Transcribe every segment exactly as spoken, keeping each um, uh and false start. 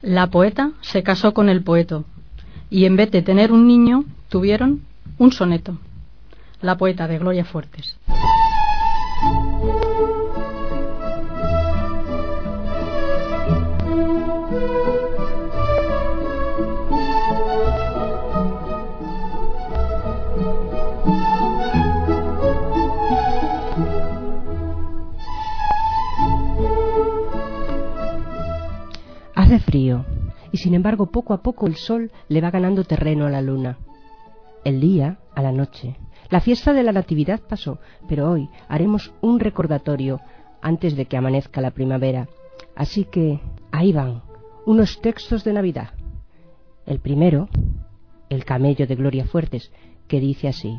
La poeta se casó con el poeto, y en vez de tener un niño, tuvieron un soneto. La poeta, de Gloria Fuertes. Hace frío, y sin embargo poco a poco el sol le va ganando terreno a la luna. El día a la noche. La fiesta de la Natividad pasó, pero hoy haremos un recordatorio antes de que amanezca la primavera. Así que ahí van, unos textos de Navidad. El primero, El camello, de Gloria Fuertes, que dice así: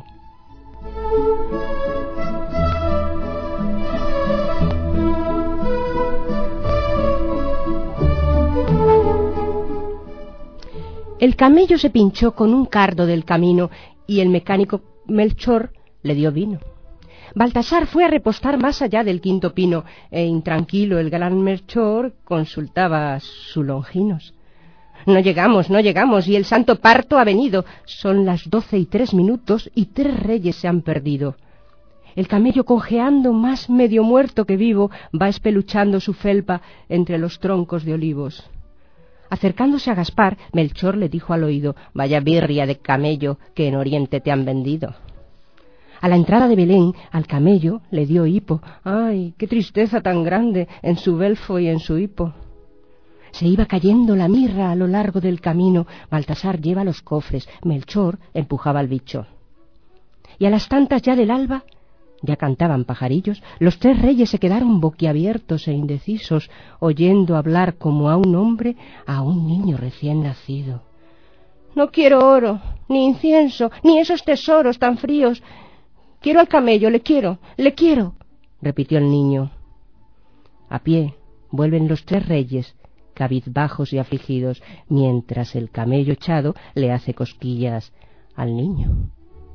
El camello se pinchó con un cardo del camino y el mecánico Melchor le dio vino. Baltasar fue a repostar más allá del quinto pino e intranquilo el gran Melchor consultaba su Longinos. No llegamos, no llegamos y el santo parto ha venido. Son las doce y tres minutos y tres reyes se han perdido. El camello, conjeando más medio muerto que vivo, va espeluchando su felpa entre los troncos de olivos. Acercándose a Gaspar, Melchor le dijo al oído: vaya birria de camello que en Oriente te han vendido. A la entrada de Belén, al camello le dio hipo. ¡Ay, qué tristeza tan grande en su belfo y en su hipo! Se iba cayendo la mirra a lo largo del camino. Baltasar lleva los cofres, Melchor empujaba al bicho. Y a las tantas ya del alba, ya cantaban pajarillos, los tres reyes se quedaron boquiabiertos e indecisos, oyendo hablar como a un hombre a un niño recién nacido. No quiero oro, ni incienso, ni esos tesoros tan fríos. Quiero al camello, le quiero, le quiero, repitió el niño. A pie vuelven los tres reyes, cabizbajos y afligidos, mientras el camello echado le hace cosquillas al niño.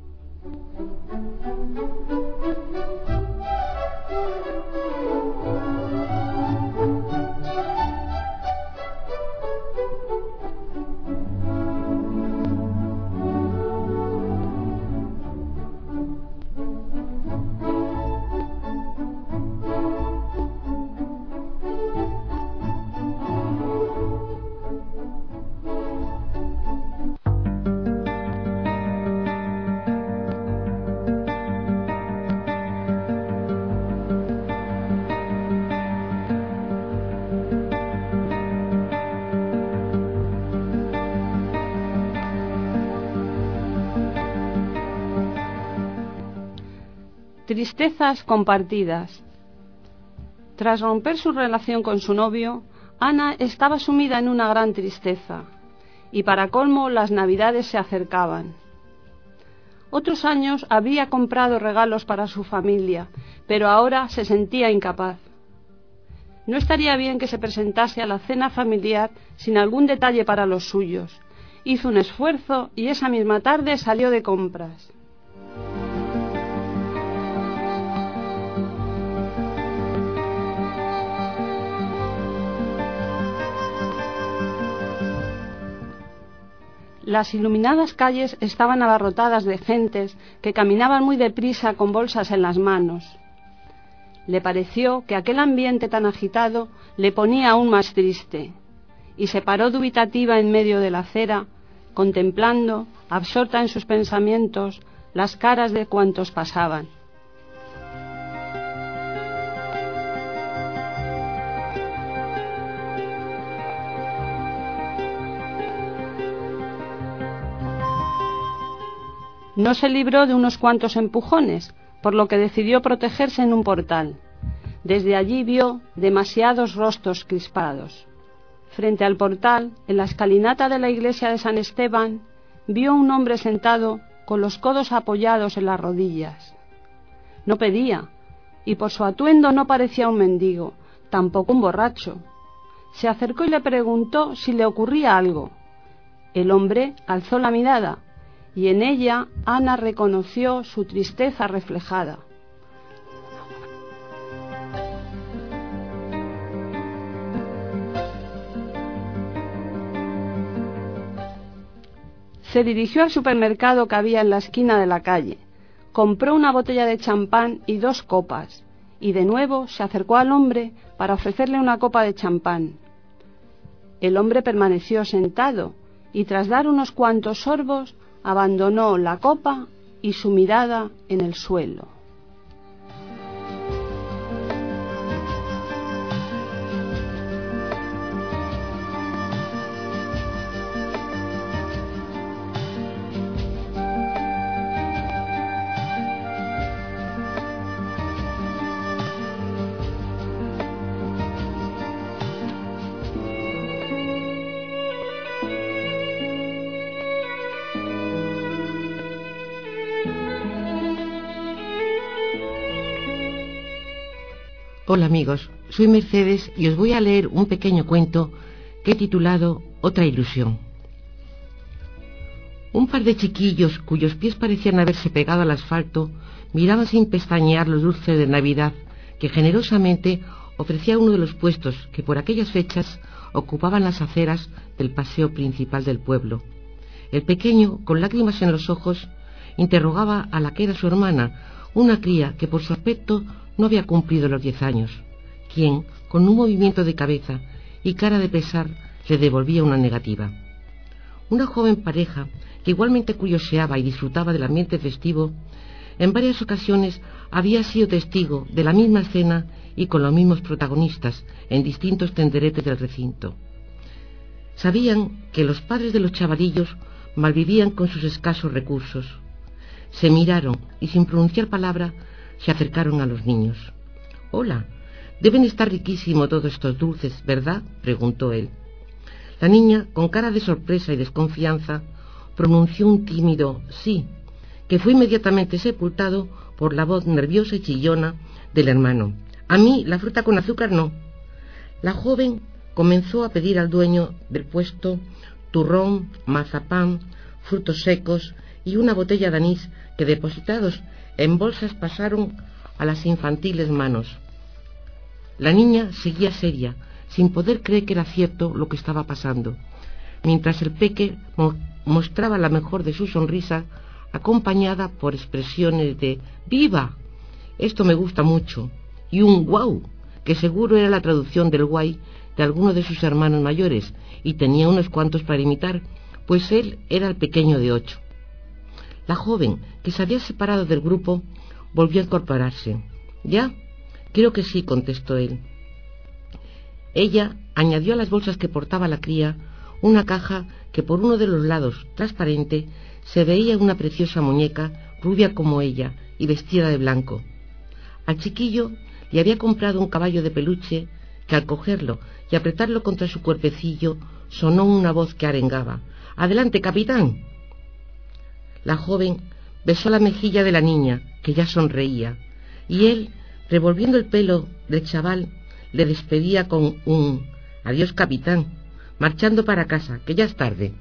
Tristezas compartidas. Tras romper su relación con su novio, Ana estaba sumida en una gran tristeza, y para colmo las Navidades se acercaban. Otros años había comprado regalos para su familia, pero ahora se sentía incapaz. No estaría bien que se presentase a la cena familiar sin algún detalle para los suyos. Hizo un esfuerzo y esa misma tarde salió de compras. Las iluminadas calles estaban abarrotadas de gentes que caminaban muy deprisa con bolsas en las manos. Le pareció que aquel ambiente tan agitado le ponía aún más triste, y se paró dubitativa en medio de la acera, contemplando, absorta en sus pensamientos, las caras de cuantos pasaban. No se libró de unos cuantos empujones, por lo que decidió protegerse en un portal. Desde allí vio demasiados rostros crispados. Frente al portal, en la escalinata de la iglesia de San Esteban, vio un hombre sentado con los codos apoyados en las rodillas. No pedía, y por su atuendo no parecía un mendigo, tampoco un borracho. Se acercó y le preguntó si le ocurría algo. El hombre alzó la mirada, y en ella Ana reconoció su tristeza reflejada. Se dirigió al supermercado que había en la esquina de la calle, compró una botella de champán y dos copas, y de nuevo se acercó al hombre para ofrecerle una copa de champán. El hombre permaneció sentado y tras dar unos cuantos sorbos abandonó la copa y su mirada en el suelo. Hola amigos, soy Mercedes y os voy a leer un pequeño cuento que he titulado Otra ilusión. Un par de chiquillos cuyos pies parecían haberse pegado al asfalto miraban sin pestañear los dulces de Navidad que generosamente ofrecía uno de los puestos que por aquellas fechas ocupaban las aceras del paseo principal del pueblo. El pequeño, con lágrimas en los ojos, interrogaba a la que era su hermana, una cría que por su aspecto no había cumplido los diez años, quien, con un movimiento de cabeza y cara de pesar, le devolvía una negativa. Una joven pareja, que igualmente curioseaba y disfrutaba del ambiente festivo, en varias ocasiones había sido testigo de la misma escena y con los mismos protagonistas en distintos tenderetes del recinto. Sabían que los padres de los chavalillos malvivían con sus escasos recursos. Se miraron y sin pronunciar palabra se acercaron a los niños. «Hola, deben estar riquísimos todos estos dulces, ¿verdad?», preguntó él. La niña, con cara de sorpresa y desconfianza, pronunció un tímido «sí», que fue inmediatamente sepultado por la voz nerviosa y chillona del hermano. «A mí la fruta con azúcar no». La joven comenzó a pedir al dueño del puesto turrón, mazapán, frutos secos y una botella de anís que, depositados en bolsas, pasaron a las infantiles manos. La niña seguía seria, sin poder creer que era cierto lo que estaba pasando, mientras el peque mo mostraba la mejor de su sonrisa, acompañada por expresiones de «¡Viva! Esto me gusta mucho», y un «guau», que seguro era la traducción del guay de alguno de sus hermanos mayores, y tenía unos cuantos para imitar, pues él era el pequeño de ocho. La joven, que se había separado del grupo, volvió a incorporarse. «¿Ya? Creo que sí», contestó él. Ella añadió a las bolsas que portaba la cría una caja que por uno de los lados, transparente, se veía una preciosa muñeca, rubia como ella y vestida de blanco. Al chiquillo le había comprado un caballo de peluche que al cogerlo y apretarlo contra su cuerpecillo sonó una voz que arengaba: «¡Adelante, capitán!». La joven besó la mejilla de la niña, que ya sonreía, y él, revolviendo el pelo del chaval, le despedía con un «Adiós, capitán», marchando para casa, que ya es tarde.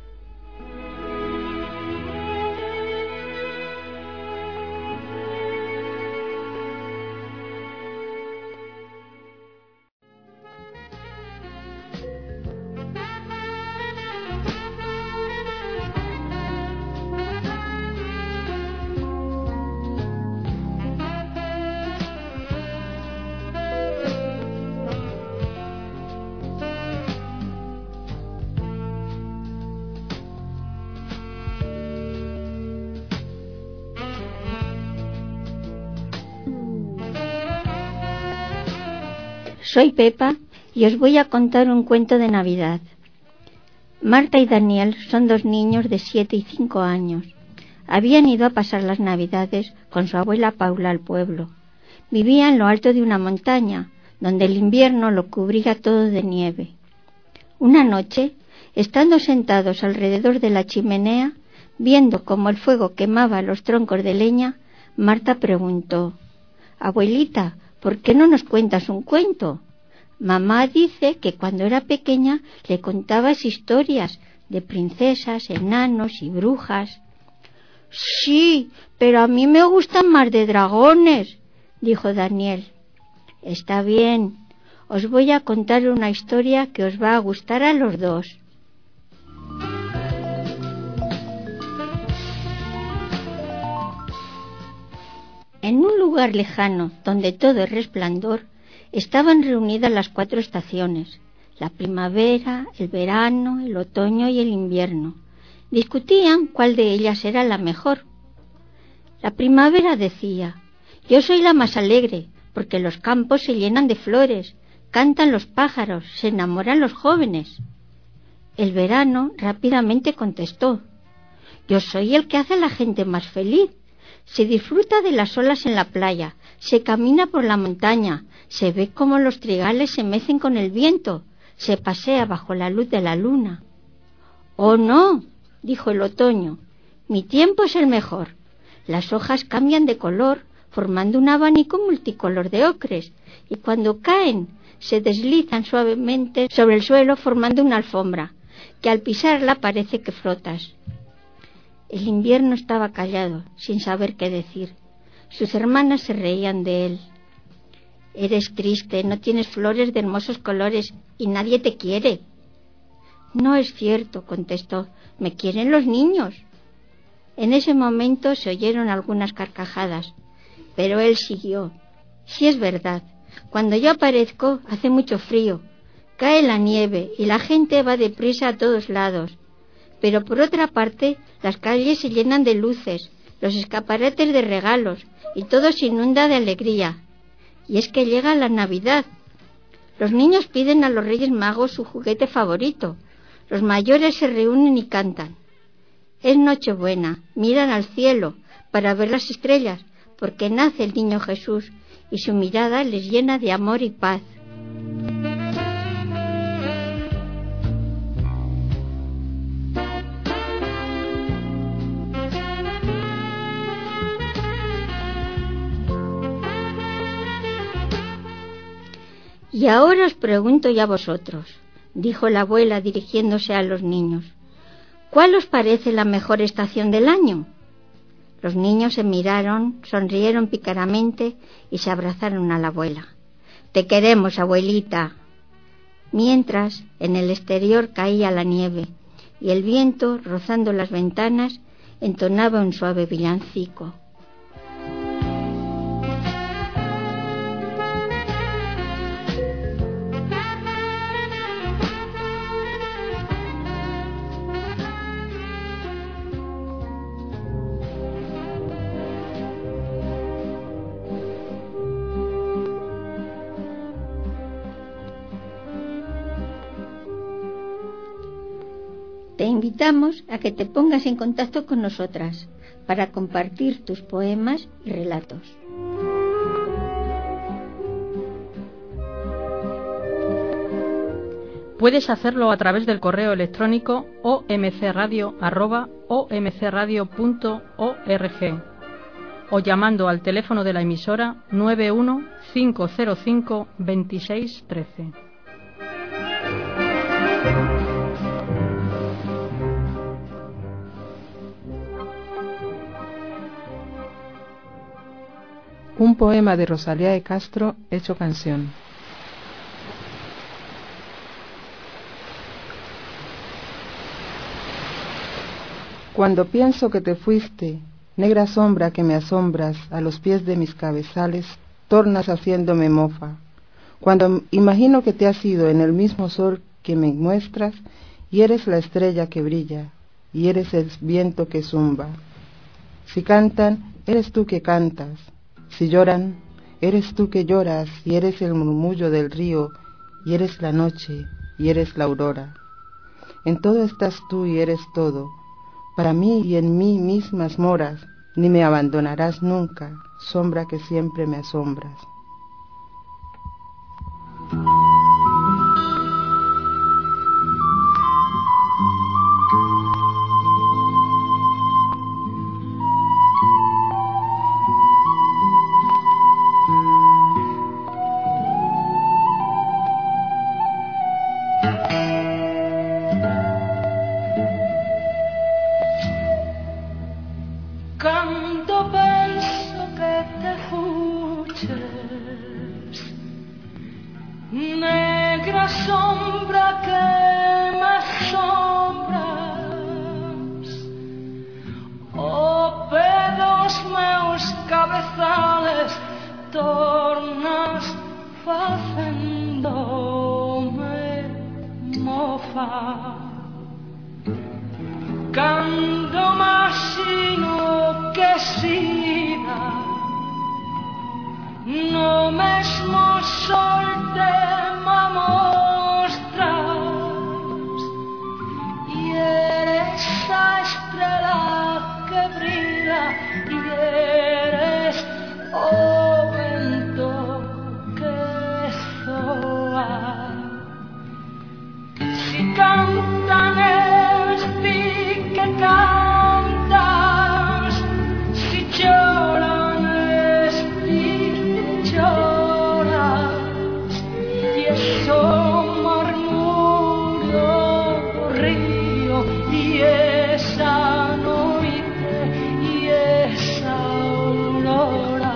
Soy Pepa y os voy a contar un cuento de Navidad. Marta y Daniel son dos niños de siete y cinco años. Habían ido a pasar las Navidades con su abuela Paula al pueblo. Vivía en lo alto de una montaña, donde el invierno lo cubría todo de nieve. Una noche, estando sentados alrededor de la chimenea, viendo cómo el fuego quemaba los troncos de leña, Marta preguntó: «Abuelita, ¿por qué no nos cuentas un cuento? Mamá dice que cuando era pequeña le contabas historias de princesas, enanos y brujas». «Sí, pero a mí me gustan más de dragones», dijo Daniel. «Está bien, os voy a contar una historia que os va a gustar a los dos». En un lugar lejano, donde todo es resplandor, estaban reunidas las cuatro estaciones, la primavera, el verano, el otoño y el invierno. Discutían cuál de ellas era la mejor. La primavera decía: yo soy la más alegre, porque los campos se llenan de flores, cantan los pájaros, se enamoran los jóvenes. El verano rápidamente contestó: yo soy el que hace a la gente más feliz. Se disfruta de las olas en la playa, se camina por la montaña, se ve cómo los trigales se mecen con el viento, se pasea bajo la luz de la luna. «Oh, no», dijo el otoño, «mi tiempo es el mejor. Las hojas cambian de color, formando un abanico multicolor de ocres, y cuando caen se deslizan suavemente sobre el suelo formando una alfombra, que al pisarla parece que flotas». El invierno estaba callado, sin saber qué decir. Sus hermanas se reían de él. «Eres triste, no tienes flores de hermosos colores y nadie te quiere». «No es cierto», contestó, «me quieren los niños». En ese momento se oyeron algunas carcajadas, pero él siguió: «Sí es verdad, cuando yo aparezco hace mucho frío, cae la nieve y la gente va deprisa a todos lados. Pero por otra parte, las calles se llenan de luces, los escaparates de regalos, y todo se inunda de alegría. Y es que llega la Navidad. Los niños piden a los Reyes Magos su juguete favorito. Los mayores se reúnen y cantan. Es Nochebuena, miran al cielo para ver las estrellas, porque nace el niño Jesús, y su mirada les llena de amor y paz». «Y ahora os pregunto ya a vosotros», dijo la abuela dirigiéndose a los niños, «¿cuál os parece la mejor estación del año?». Los niños se miraron, sonrieron pícaramente y se abrazaron a la abuela. «Te queremos, abuelita». Mientras, en el exterior caía la nieve y el viento, rozando las ventanas, entonaba un suave villancico. Te invitamos a que te pongas en contacto con nosotras para compartir tus poemas y relatos. Puedes hacerlo a través del correo electrónico o m c radio arroba o m c radio punto org o llamando al teléfono de la emisora nueve uno cinco cero cinco veintiséis trece. Un poema de Rosalía de Castro hecho canción. Cuando pienso que te fuiste, negra sombra que me asombras a los pies de mis cabezales, tornas haciéndome mofa. Cuando imagino que te has ido en el mismo sol que me muestras, y eres la estrella que brilla, y eres el viento que zumba. Si cantan, eres tú que cantas. Si lloran, eres tú que lloras, y eres el murmullo del río, y eres la noche, y eres la aurora. En todo estás tú y eres todo, para mí y en mí mismas moras, ni me abandonarás nunca, sombra que siempre me asombras. Cuando penso que te fuches, negra sombra que me asombras, o pedos meus cabezales fa, cando imaxino que sida, no mesmo sol te ma mostras, e eres a estrela que brilla, e eres o vento que soa. Si cantan es ti que cantas, si lloran es ti que lloras, y eso murmurio do río, y esa noite, y esa aurora.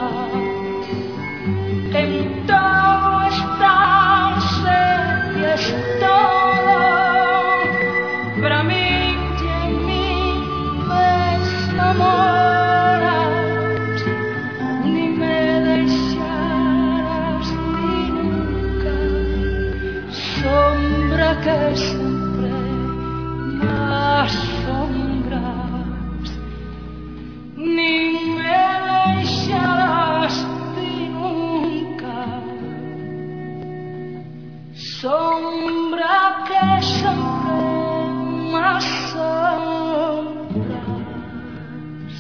En todo estás, y es todo, para mí y en mí me enamoras, ni me dejarás ni nunca, sombra que siempre me asombras, ni me dejarás ni nunca, sombra que siempre me asombras.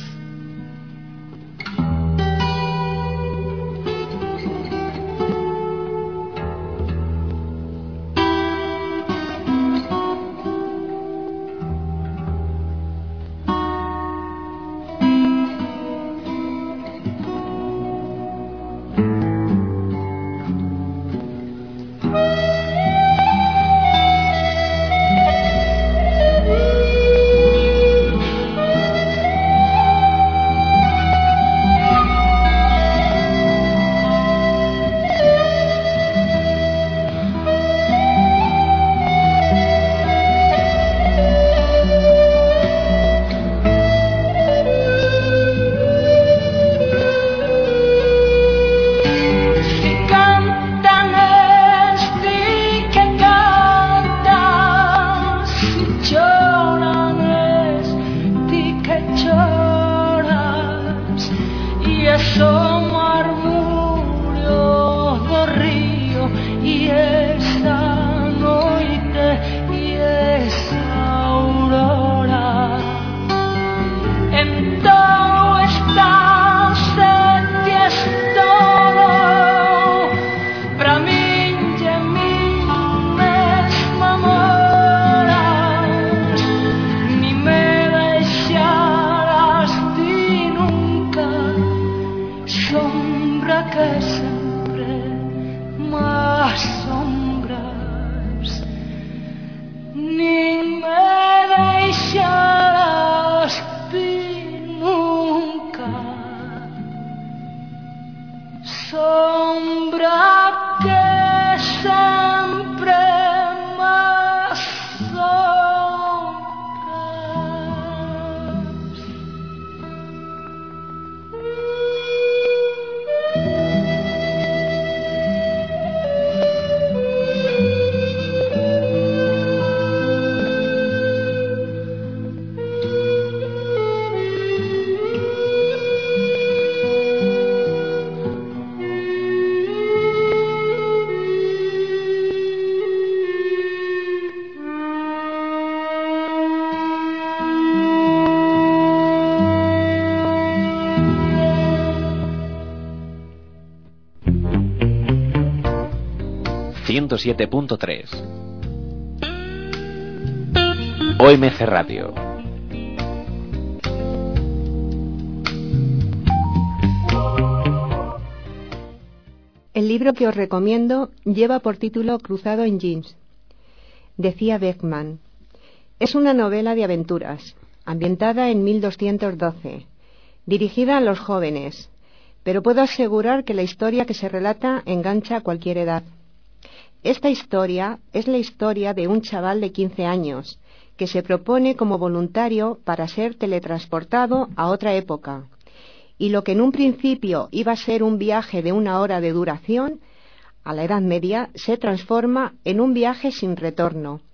ciento siete punto tres O M C Radio. El libro que os recomiendo lleva por título Cruzado en Jeans. Decía Beckman, es una novela de aventuras, ambientada en mil doscientos doce, dirigida a los jóvenes, pero puedo asegurar que la historia que se relata engancha a cualquier edad. Esta historia es la historia de un chaval de quince años que se propone como voluntario para ser teletransportado a otra época, y lo que en un principio iba a ser un viaje de una hora de duración, a la Edad Media se transforma en un viaje sin retorno,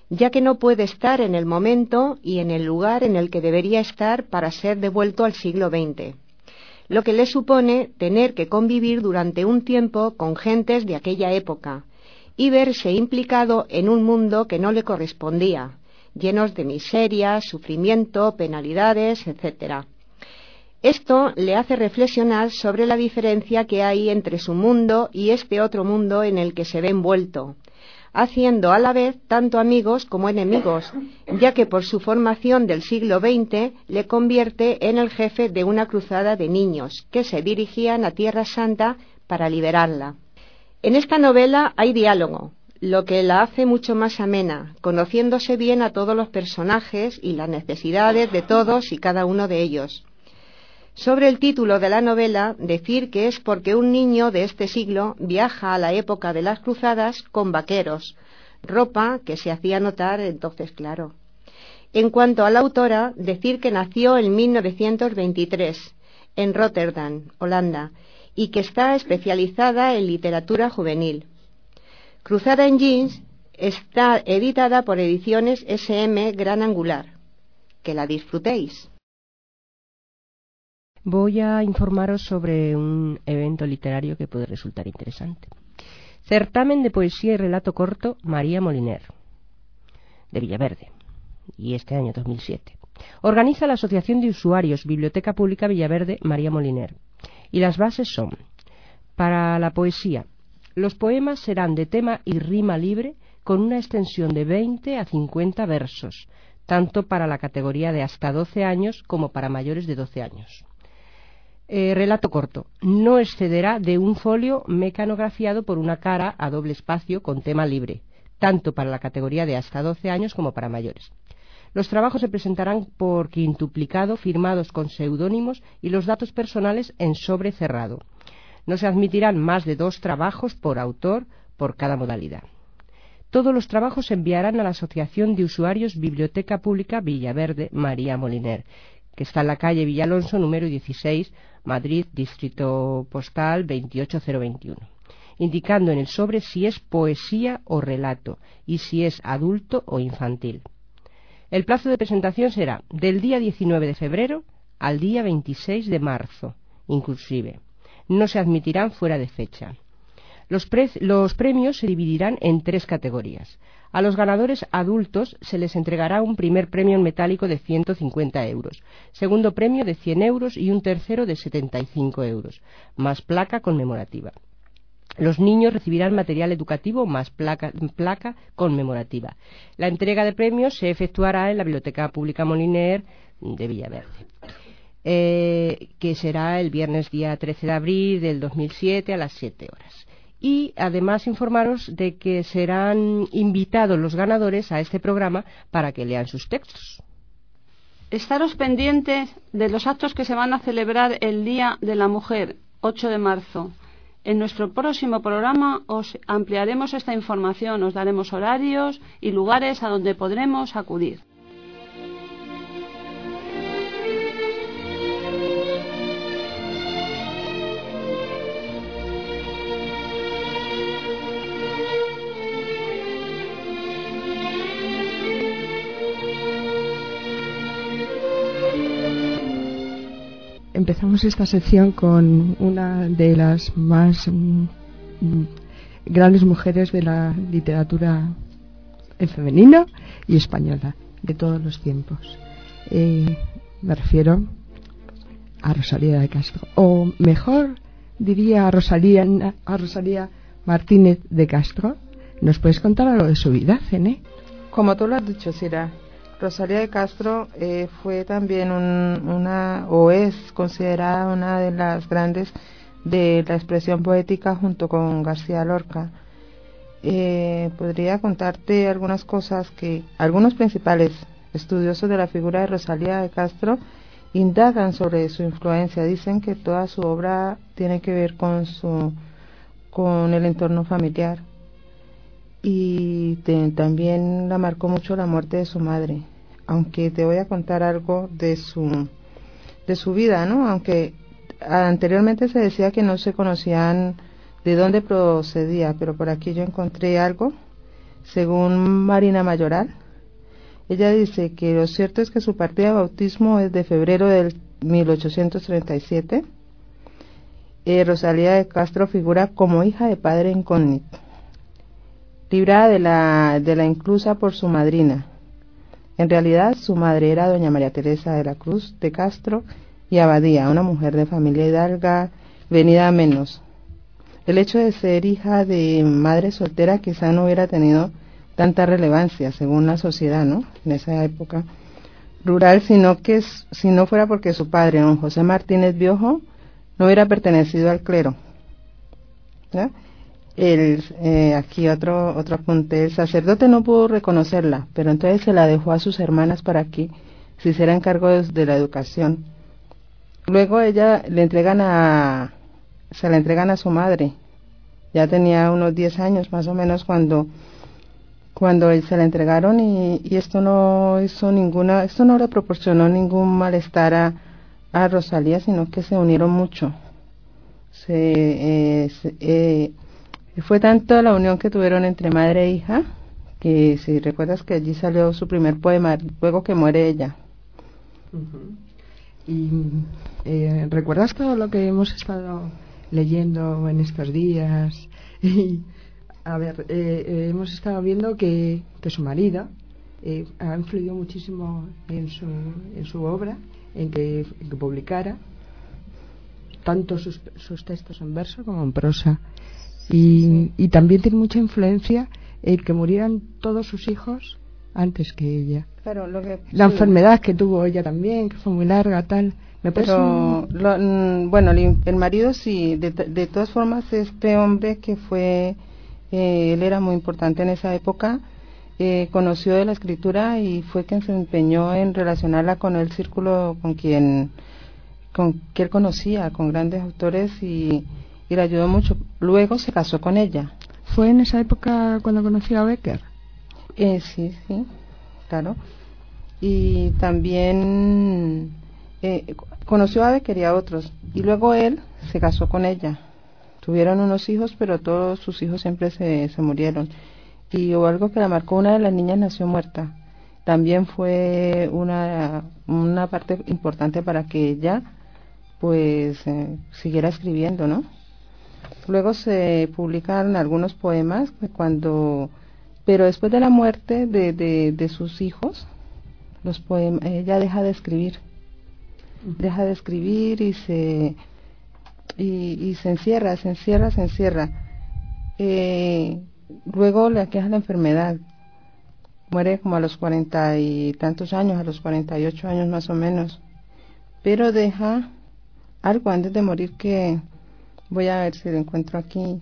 ya que no puede estar en el momento y en el lugar en el que debería estar para ser devuelto al siglo veinte, lo que le supone tener que convivir durante un tiempo con gentes de aquella época y verse implicado en un mundo que no le correspondía, llenos de miseria, sufrimiento, penalidades, etcétera. Esto le hace reflexionar sobre la diferencia que hay entre su mundo y este otro mundo en el que se ve envuelto, haciendo a la vez tanto amigos como enemigos, ya que por su formación del siglo veinte le convierte en el jefe de una cruzada de niños que se dirigían a Tierra Santa para liberarla. En esta novela hay diálogo, lo que la hace mucho más amena, conociéndose bien a todos los personajes y las necesidades de todos y cada uno de ellos. Sobre el título de la novela, decir que es porque un niño de este siglo viaja a la época de las cruzadas con vaqueros, ropa que se hacía notar entonces, claro. En cuanto a la autora, decir que nació en mil novecientos veintitrés, en Rotterdam, Holanda, y que está especializada en literatura juvenil. Cruzada en Jeans está editada por Ediciones ese eme Gran Angular. Que la disfrutéis. Voy a informaros sobre un evento literario que puede resultar interesante. Certamen de poesía y relato corto María Moliner, de Villaverde, y este año dos mil siete. Organiza la Asociación de Usuarios Biblioteca Pública Villaverde María Moliner. Y las bases son: para la poesía, los poemas serán de tema y rima libre con una extensión de veinte a cincuenta versos, tanto para la categoría de hasta doce años como para mayores de doce años. Eh, relato corto. No excederá de un folio mecanografiado por una cara a doble espacio con tema libre, tanto para la categoría de hasta doce años como para mayores. Los trabajos se presentarán por quintuplicado, firmados con seudónimos y los datos personales en sobre cerrado. No se admitirán más de dos trabajos por autor por cada modalidad. Todos los trabajos se enviarán a la Asociación de Usuarios Biblioteca Pública Villaverde María Moliner, que está en la calle Villalonso, número dieciséis, Madrid, distrito postal veintiocho cero veintiuno, indicando en el sobre si es poesía o relato y si es adulto o infantil. El plazo de presentación será del día diecinueve de febrero al día veintiséis de marzo, inclusive. No se admitirán fuera de fecha. Los, pre los premios se dividirán en tres categorías. A los ganadores adultos se les entregará un primer premio en metálico de ciento cincuenta euros, segundo premio de cien euros y un tercero de setenta y cinco euros, más placa conmemorativa. Los niños recibirán material educativo más placa, placa conmemorativa. La entrega de premios se efectuará en la Biblioteca Pública Moliner de Villaverde, eh, que será el viernes día trece de abril del dos mil siete a las siete horas. Y además informaros de que serán invitados los ganadores a este programa para que lean sus textos. Estaros pendientes de los actos que se van a celebrar el Día de la Mujer, ocho de marzo. En nuestro próximo programa os ampliaremos esta información, os daremos horarios y lugares a donde podremos acudir. Empezamos esta sección con una de las más mm, grandes mujeres de la literatura femenina y española de todos los tiempos. Eh, me refiero a Rosalía de Castro, o mejor diría a Rosalía, a Rosalía Martínez de Castro. ¿Nos puedes contar algo de su vida, Cené? Como tú lo has dicho, Sira, Rosalía de Castro eh, fue también un, una, o es considerada una de las grandes de la expresión poética junto con García Lorca. Eh, podría contarte algunas cosas que algunos principales estudiosos de la figura de Rosalía de Castro indagan sobre su influencia. Dicen que toda su obra tiene que ver con su con el entorno familiar. Y te, también la marcó mucho la muerte de su madre, aunque te voy a contar algo de su de su vida, ¿no? Aunque anteriormente se decía que no se conocían de dónde procedía, pero por aquí yo encontré algo. según Marina Mayoral. Ella dice que lo cierto es que su partida de bautismo es de febrero del mil ochocientos treinta y siete. Eh, Rosalía de Castro figura como hija de padre incógnito, librada de la, de la inclusa por su madrina. En realidad, su madre era doña María Teresa de la Cruz de Castro y Abadía, una mujer de familia hidalga, venida a menos. El hecho de ser hija de madre soltera quizá no hubiera tenido tanta relevancia, según la sociedad, ¿no?, en esa época rural, sino que si no fuera porque su padre, don José Martínez Biojo, no hubiera pertenecido al clero. ¿Ya? El, eh, aquí otro otro apunte: el sacerdote no pudo reconocerla, pero entonces se la dejó a sus hermanas para que se hicieran cargo de, de la educación. Luego ella le entregan a se la entregan a su madre. Ya tenía unos diez años más o menos cuando cuando se la entregaron, y, y esto no hizo ninguna esto no le proporcionó ningún malestar a, a Rosalía, sino que se unieron mucho. Se, eh, se eh, fue tanto la unión que tuvieron entre madre e hija, que si recuerdas que allí salió su primer poema, luego que muere ella. Uh-huh. Y eh, ¿recuerdas todo lo que hemos estado leyendo en estos días? Y, a ver, eh, eh, hemos estado viendo que, que su marido eh, ha influido muchísimo en su, en su obra, en que, en que publicara tanto sus, sus textos en verso como en prosa. Y, sí. y también tiene mucha influencia el que murieran todos sus hijos antes que ella. Pero lo que, la sí. enfermedad que tuvo ella también, que fue muy larga, tal. Me Pero, un... lo, mm, bueno, el, el marido sí, de, de todas formas, este hombre que fue, eh, él era muy importante en esa época, eh, conoció de la escritura y fue quien se empeñó en relacionarla con el círculo con quien, con que él conocía, con grandes autores, y y le ayudó mucho. Luego se casó con ella. ¿Fue en esa época cuando conoció a Becker? Eh, sí, sí, claro. Y también eh, conoció a Becker y a otros. Y luego él se casó con ella. Tuvieron unos hijos, pero todos sus hijos siempre se, se murieron. Y hubo algo que la marcó: una de las niñas nació muerta. También fue una, una parte importante para que ella pues eh, siguiera escribiendo, ¿no? Luego se publican algunos poemas cuando, pero después de la muerte de, de, de sus hijos, los poemas, ella deja de escribir, deja de escribir y se y, y se encierra, se encierra, se encierra. Eh, luego le aqueja la enfermedad, muere como a los cuarenta y tantos años, a los cuarenta y ocho años más o menos, pero deja algo antes de morir que voy a ver si lo encuentro aquí.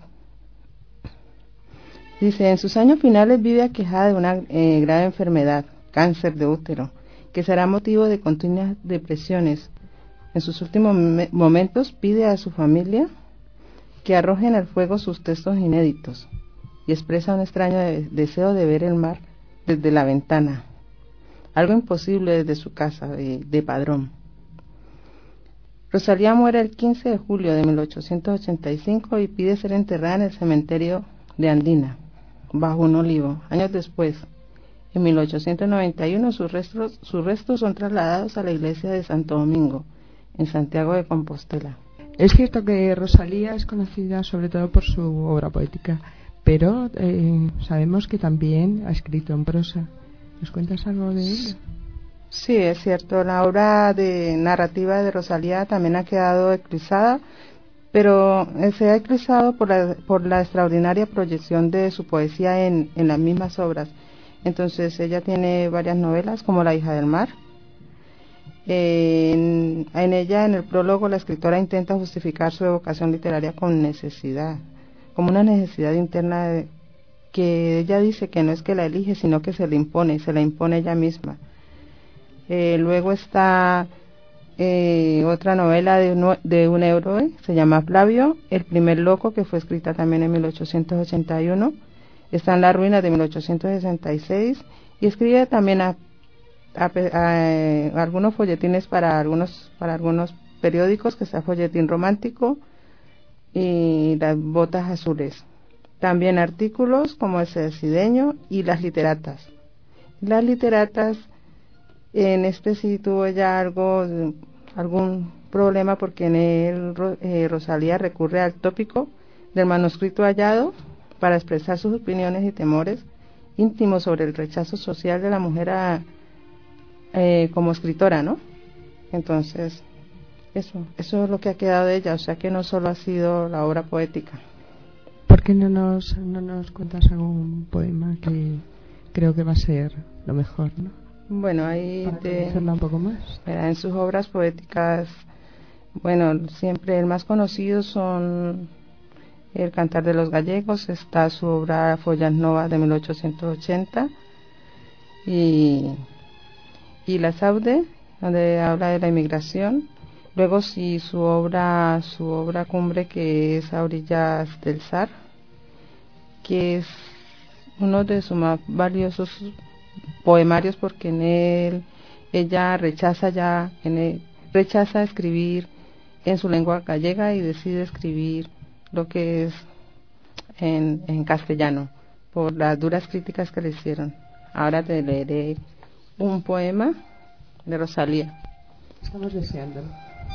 Dice: en sus años finales vive aquejada de una eh, grave enfermedad, cáncer de útero, que será motivo de continuas depresiones. En sus últimos me- momentos pide a su familia que arrojen al fuego sus textos inéditos y expresa un extraño de- deseo de ver el mar desde la ventana, algo imposible desde su casa de, de Padrón. Rosalía muere el quince de julio de mil ochocientos ochenta y cinco y pide ser enterrada en el cementerio de Andina, bajo un olivo. Años después, en mil ochocientos noventa y uno, sus restos, sus restos son trasladados a la iglesia de Santo Domingo, en Santiago de Compostela. Es cierto que Rosalía es conocida sobre todo por su obra poética, pero eh, sabemos que también ha escrito en prosa. ¿Nos cuentas algo de ello? Sí, es cierto. La obra de narrativa de Rosalía también ha quedado eclipsada, pero se ha eclipsado por la, por la extraordinaria proyección de su poesía en, en las mismas obras. Entonces ella tiene varias novelas, como La hija del mar. En, en ella, en el prólogo, la escritora intenta justificar su evocación literaria con necesidad, como una necesidad interna de, que ella dice que no es que la elige, sino que se le impone, se la impone ella misma. Eh, luego está eh, otra novela de un, de un héroe, se llama Flavio, el primer loco, que fue escrita también en mil ochocientos ochenta y uno. Está en La ruina de mil ochocientos sesenta y seis y escribe también a, a, a, a algunos folletines para algunos para algunos periódicos, que está Folletín Romántico y Las botas azules. También artículos como el Cedeño y las literatas. Las literatas, en este sí tuvo ya algo, algún problema porque en él eh, Rosalía recurre al tópico del manuscrito hallado para expresar sus opiniones y temores íntimos sobre el rechazo social de la mujer a, eh, como escritora, ¿no? Entonces, eso, eso es lo que ha quedado de ella, o sea que no solo ha sido la obra poética. ¿Por qué no nos, no nos cuentas algún poema que creo que va a ser lo mejor, ¿no? Bueno, ahí para te, conocerla un poco más. Mira, en sus obras poéticas, bueno, siempre el más conocido son El Cantar de los Gallegos, está su obra Follas Novas de mil ochocientos ochenta y, y La Saude, donde habla de la inmigración. Luego sí su obra, su obra cumbre, que es A Orillas del Sar, que es uno de sus más valiosos poemarios porque en él ella rechaza ya, en él, rechaza escribir en su lengua gallega y decide escribir lo que es en, en castellano por las duras críticas que le hicieron. Ahora te leeré un poema de Rosalía. Estamos deseándolo.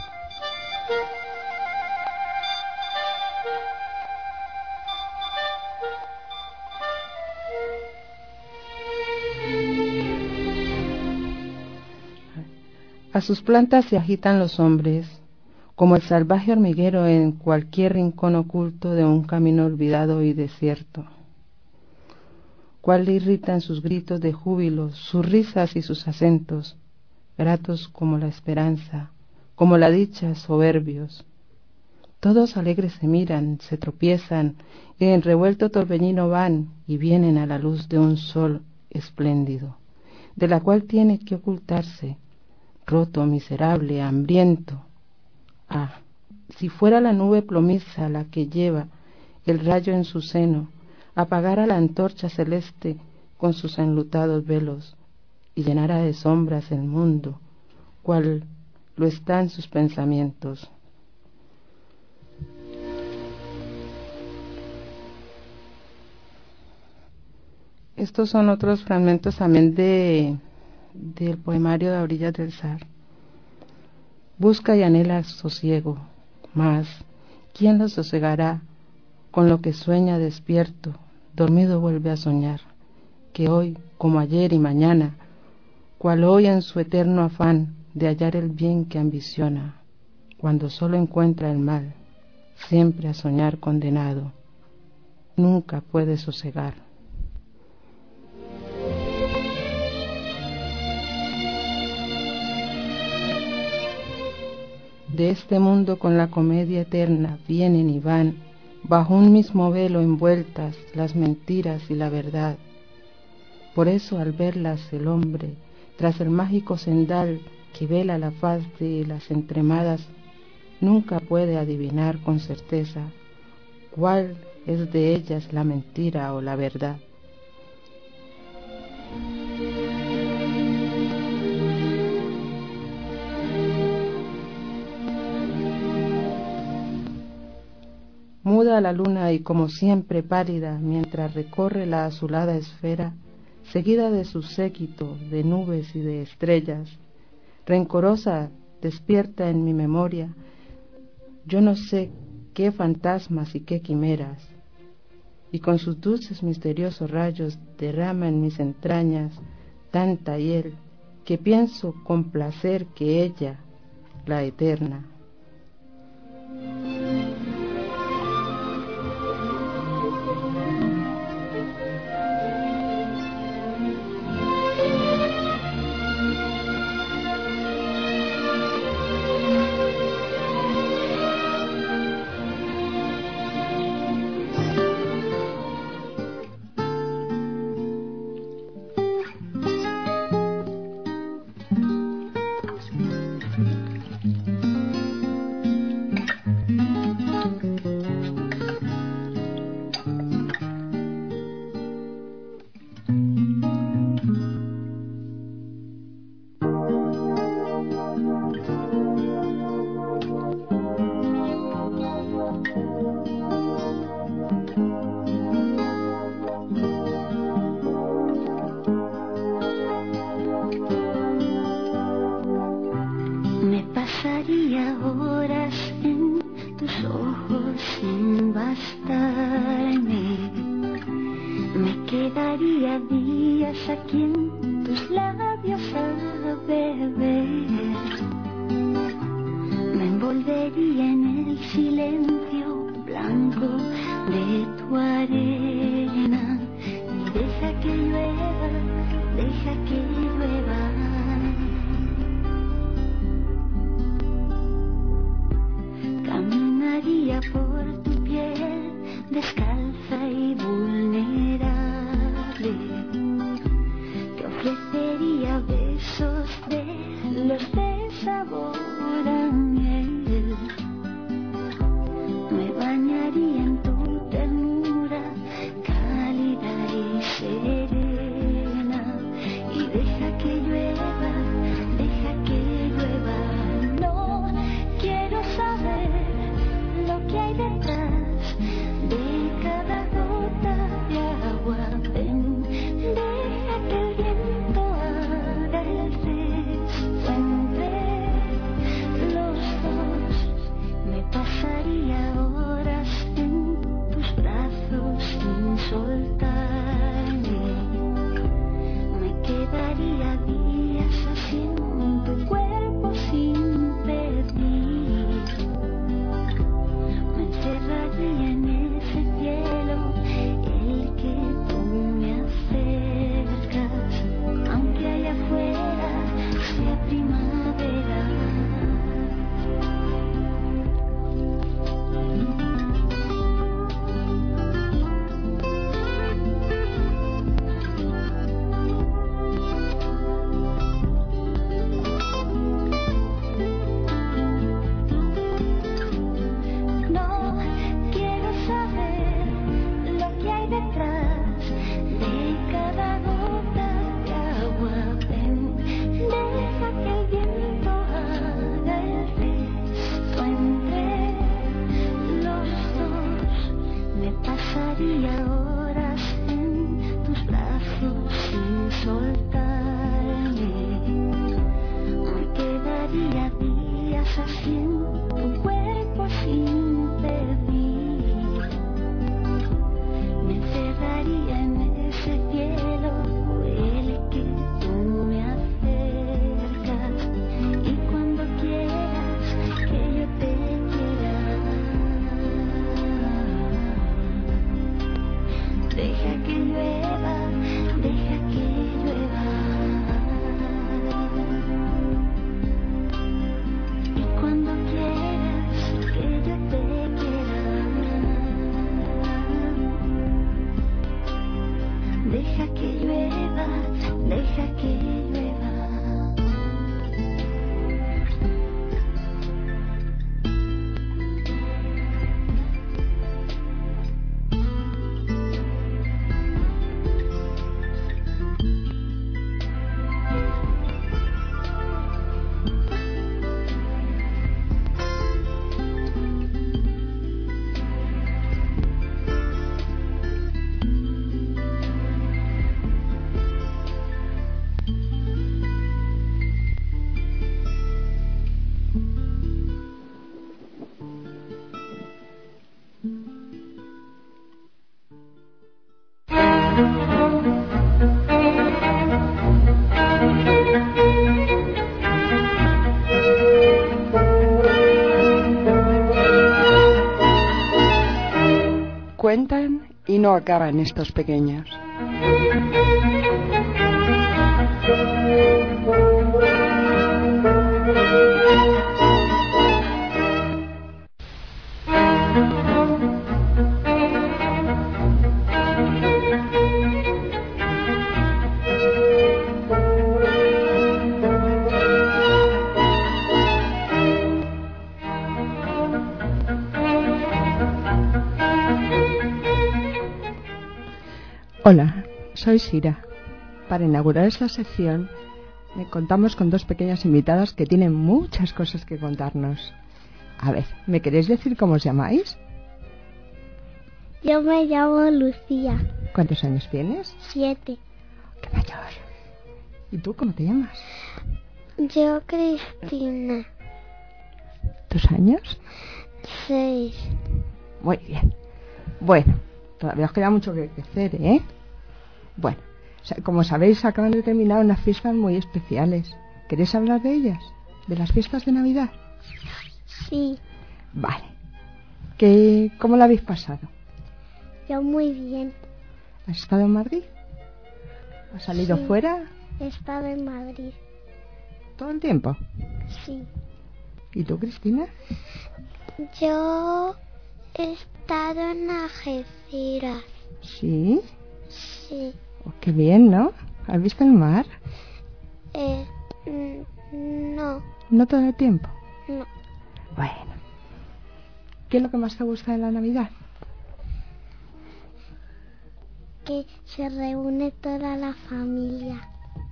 A sus plantas se agitan los hombres, como el salvaje hormiguero en cualquier rincón oculto de un camino olvidado y desierto. Cuál le irritan sus gritos de júbilo, sus risas y sus acentos, gratos como la esperanza, como la dicha, soberbios. Todos alegres se miran, se tropiezan, y en revuelto torbellino van y vienen a la luz de un sol espléndido, de la cual tiene que ocultarse, roto, miserable, hambriento. Ah, si fuera la nube plomiza la que lleva el rayo en su seno, apagara la antorcha celeste con sus enlutados velos y llenara de sombras el mundo, cual lo está en sus pensamientos. Estos son otros fragmentos también de del poemario de A Orillas del Sar. Busca y anhela sosiego, mas ¿quién lo sosegará? Con lo que sueña despierto, dormido vuelve a soñar, que hoy, como ayer y mañana, cual hoy en su eterno afán de hallar el bien que ambiciona, cuando solo encuentra el mal, siempre a soñar condenado, nunca puede sosegar. De este mundo con la comedia eterna vienen y van, bajo un mismo velo envueltas las mentiras y la verdad. Por eso al verlas el hombre, tras el mágico sendal que vela la faz de las entremadas, nunca puede adivinar con certeza cuál es de ellas la mentira o la verdad. Muda la luna y como siempre pálida mientras recorre la azulada esfera, seguida de su séquito de nubes y de estrellas, rencorosa despierta en mi memoria, yo no sé qué fantasmas y qué quimeras, y con sus dulces misteriosos rayos derrama en mis entrañas tanta hiel que pienso con placer que ella, la eterna, acostarme. Me quedaría días aquí en tus labios a beber. Me envolvería en el silencio blanco de tu arena. Y deja que llueva, deja que llueva. Caminaría por tu piel descalza y vulnerable. Te ofrecería besos de los de sabor a miel. Me bañaría en tu ternura cálida y serena. Y deja que llueva, deja que llueva. No quiero saber lo que hay detrás de cada gota de agua. Ven, deja que el viento haga el cesto entre los dos. Me pasaría horas en tus brazos sin soltarme. Me quedaría días así en tu cuerpo sin pedir. Me encerraría en ese cielo el que tú me acercas, aunque allá afuera sea primavera. No quiero saber lo que hay detrás de cada gota de agua. Ven, deja que el viento haga el resto entre los dos. Me pasaría horas en tus brazos sin soltarme. Me quedaría días así en tu cuerpo sin pedir. Me encerraría en ese cielo el que tú me acercas. Y cuando quieras que yo te quiera, deja que llueva, deja que llueva. Y cuando quieras que yo te quiera, deja que llueva, deja que llueva. Cuentan y no acaban estos pequeños. Hola, soy Sira. Para inaugurar esta sección, contamos con dos pequeñas invitadas que tienen muchas cosas que contarnos. A ver, ¿me queréis decir cómo os llamáis? Yo me llamo Lucía. ¿Cuántos años tienes? Siete. ¡Qué mayor! ¿Y tú cómo te llamas? Yo, Cristina. ¿Tus años? Seis. Muy bien. Bueno, todavía os queda mucho que crecer, ¿eh? Bueno, como sabéis, acaban de terminar unas fiestas muy especiales. ¿Queréis hablar de ellas? ¿De las fiestas de Navidad? Sí. Vale. ¿Qué, ¿Cómo la habéis pasado? Yo muy bien. ¿Has estado en Madrid? ¿Has salido Sí. fuera? He estado en Madrid. ¿Todo el tiempo? Sí. ¿Y tú, Cristina? Yo he estado en Algeciras. Sí. Sí. Oh, qué bien, ¿no? ¿Has visto el mar? Eh, mm, no, No todo el tiempo. no. Bueno. ¿Qué es lo que más te gusta de la Navidad? Que se reúne toda la familia.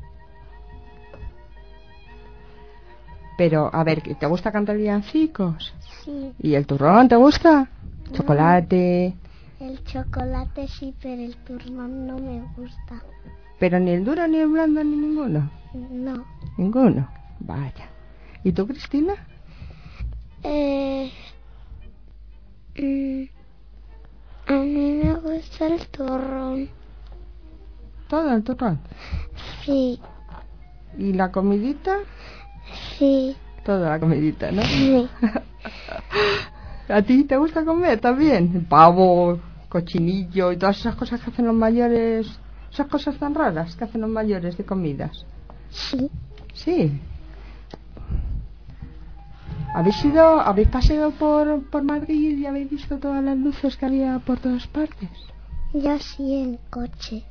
Pero, a ver, ¿te gusta cantar villancicos? Sí. ¿Y el turrón te gusta? No. Chocolate. El chocolate sí, pero el turrón no me gusta. Pero ni el duro, ni el blando, ni ninguno. No. Ninguno. Vaya. ¿Y tú, Cristina? Eh, mm, a mí me gusta el turrón. Todo el turrón. Sí, ¿Y la comidita? sí, Toda la comidita, ¿no? sí. ¿A ti te gusta comer también? El pavo, cochinillo y todas esas cosas que hacen los mayores. Esas cosas tan raras que hacen los mayores de comidas. Sí. Sí. ¿Habéis ido, habéis paseado por, por Madrid y habéis visto todas las luces que había por todas partes? Yo sí en coche.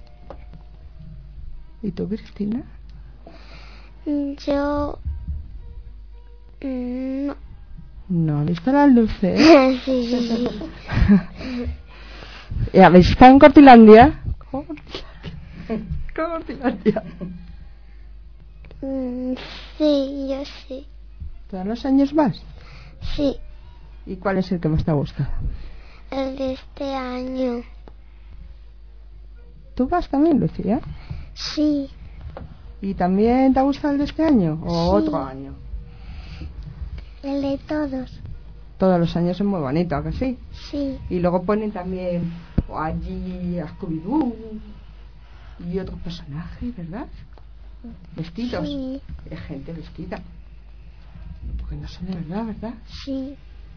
¿Y tú, Cristina? Yo... mm, no. No, ¿has visto las luces? Sí, sí, sí. ¿Y habéis estado en Cortilandia? Cortilandia. Mm, sí, yo sí. ¿Todos los años vas? Sí, ¿Y cuál es el que más te ha gustado? el de este año. ¿Tú vas también, Lucía? Sí, ¿Y también te ha gustado el de este año? ¿O Sí. otro año? el de todos. Todos los años es muy bonito, ¿a que sí? Sí, Y luego ponen también o allí a Scooby-Doo y otros personajes, ¿verdad? Vestidos. sí, De gente vestida. Porque no son de verdad, ¿verdad? sí.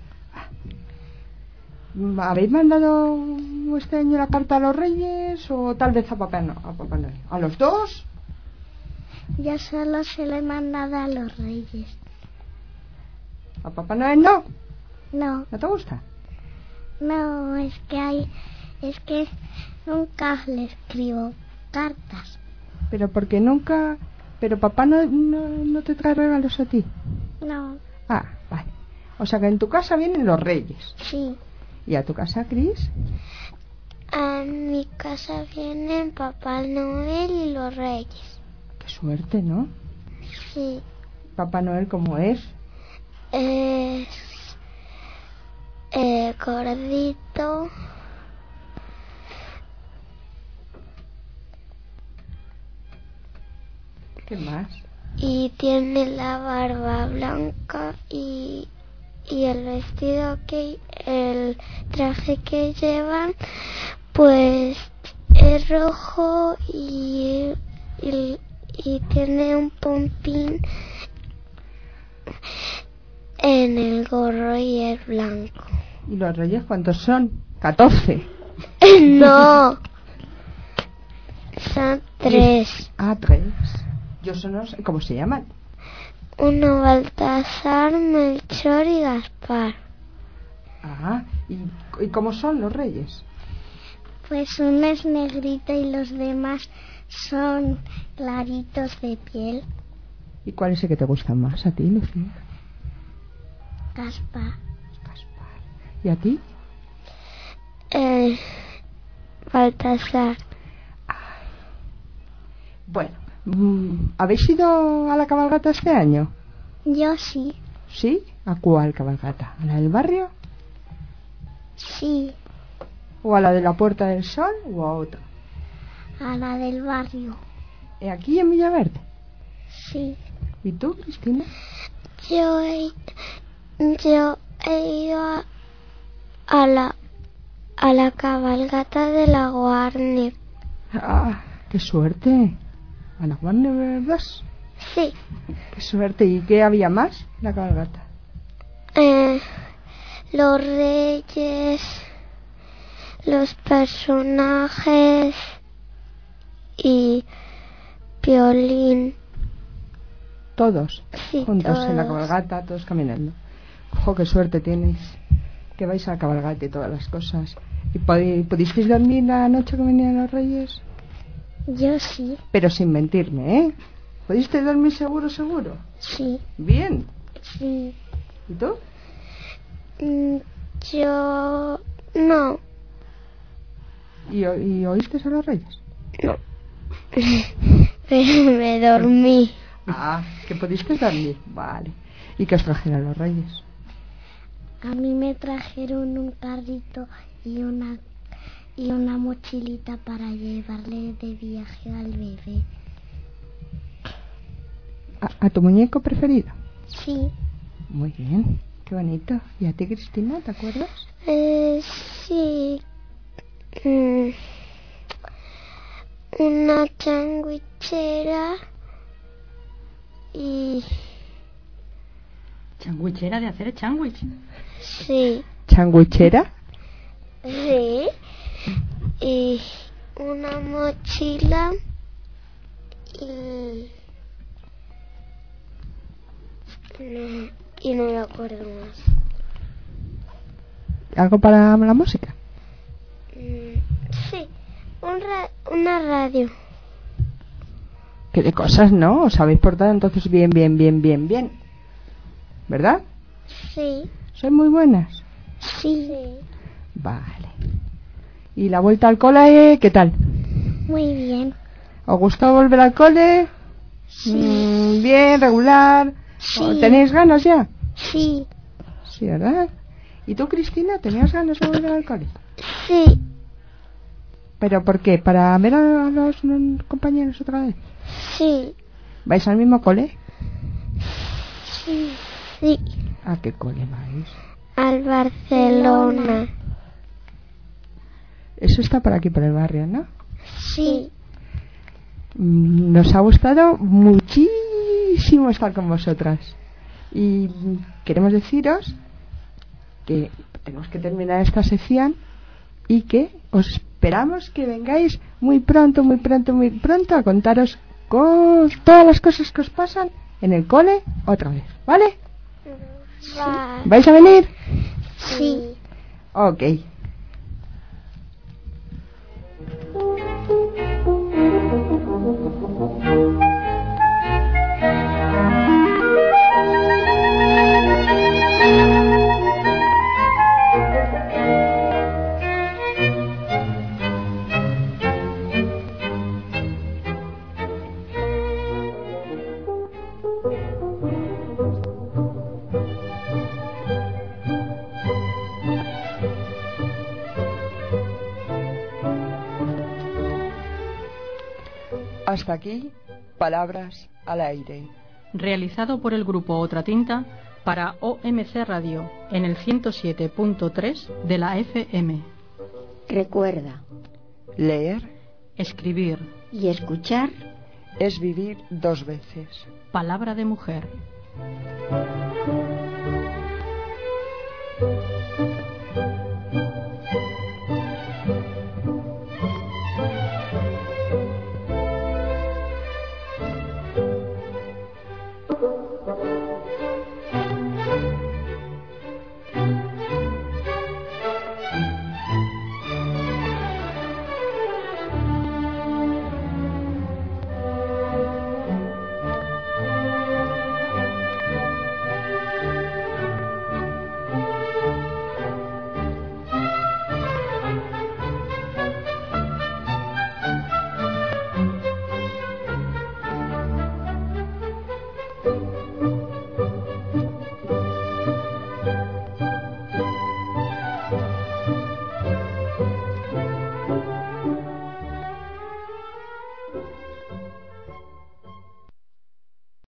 ¿Habéis mandado este año la carta a los Reyes o tal vez a Papá, no, a Papá Noel? ¿A los dos? Yo solo se lo he mandado a los reyes. ¿A Papá Noel no? No, ¿No te gusta? no, es que hay... Es que nunca le escribo cartas. Pero porque nunca... Pero Papá no, no, no te trae regalos a ti. No, Ah, vale. O sea que en tu casa vienen los Reyes. sí. ¿Y a tu casa, Cris? A mi casa vienen Papá Noel y los reyes. Qué suerte, ¿no? Sí. Papá Noel, ¿cómo es? Es... Eh, gordito. ¿Qué más? Y tiene la barba blanca y, y el vestido que... El traje que llevan, pues es rojo y, y, y tiene un pompín en el gorro y es blanco. ¿Y los Reyes cuántos son? catorce. No, son tres. Ah, tres. Yo son no sé cómo se llaman. Uno Baltasar, Melchor y Gaspar. Ah, ¿y, ¿y cómo son los Reyes? Pues uno es negrito y los demás son claritos de piel. ¿Y cuál es el que te gusta más a ti, Lucía? Gaspar. ¿Y a ti? Eh, Baltasar. Bueno, mm, ¿habéis ido a la cabalgata este año? Yo sí. ¿Sí? ¿A cuál cabalgata? ¿A la del barrio? Sí, ¿O a la de la Puerta del Sol o a otra? a la del barrio. ¿Y aquí en Villaverde? Sí. ¿Y tú, Cristina? Yo he, yo he ido a, a la A la cabalgata de la Warner. Ah, qué suerte. ¿A la Warner vas? Sí. Qué suerte. ¿Y qué había más en la cabalgata? Eh, los reyes, los personajes y Piolín. Todos, sí, juntos todos. En la cabalgata, todos caminando. Ojo, qué suerte tenéis, que vais a la cabalgata y todas las cosas. ¿Y pudisteis dormir la noche que venían los reyes? Yo sí. Pero sin mentirme, ¿eh? ¿Pudisteis dormir seguro, seguro? Sí. ¿Bien? Sí. ¿Y tú? Mm, yo... no. ¿Y, ¿Y oíste a los reyes? No. Pero me dormí. Ah, que pudiste dormir. Vale. ¿Y qué os trajeron los reyes? A mí me trajeron un carrito y una y una mochilita para llevarle de viaje al bebé. ¿A, a tu muñeco preferido? Sí. Muy bien, qué bonito. ¿Y a ti, Cristina, te acuerdas? Eh, sí. Mm. Una sandwichera y... ¿Sandwichera de hacer sándwich? Sí. ¿Sandwichera? Sí. Y una mochila y... No, y no me acuerdo más. ¿Algo para la música? Mm, sí, un ra una radio. ¿Qué de cosas, no? Os habéis portado entonces bien, bien, bien, bien, bien. ¿Verdad? Sí. ¿Sois muy buenas? Sí. Vale. ¿Y la vuelta al cole, qué tal? Muy bien. ¿Os gustó volver al cole? Sí. Mm, bien, regular. Sí. ¿Tenéis ganas ya? Sí. Sí, ¿verdad? ¿Y tú, Cristina, tenías ganas de volver al cole? Sí. ¿Pero por qué? ¿Para ver a los compañeros otra vez? Sí. ¿Vais al mismo cole? Sí. Sí. ¿A qué cole vais? Al Barcelona. Eso está por aquí, por el barrio, ¿no? Sí. Nos ha gustado muchísimo estar con vosotras. Y queremos deciros que tenemos que terminar esta sección y que os esperamos que vengáis muy pronto, muy pronto, muy pronto a contaros con todas las cosas que os pasan en el cole otra vez, ¿vale? Sí. ¿Vais a venir? Sí. Ok. Hasta aquí, Palabras al Aire. Realizado por el grupo Otra Tinta para O M C Radio en el ciento siete punto tres de la F M. Recuerda, leer, escribir y escuchar es vivir dos veces. Palabra de mujer.